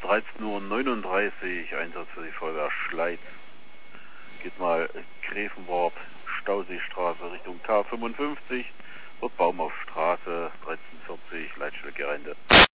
13:39 Uhr, Einsatz für die Feuerwehr Schleiz. Geht mal Grevenwart, Stauseestraße Richtung K55, dort Baum auf Straße, 1340, Leitstelle Gerende.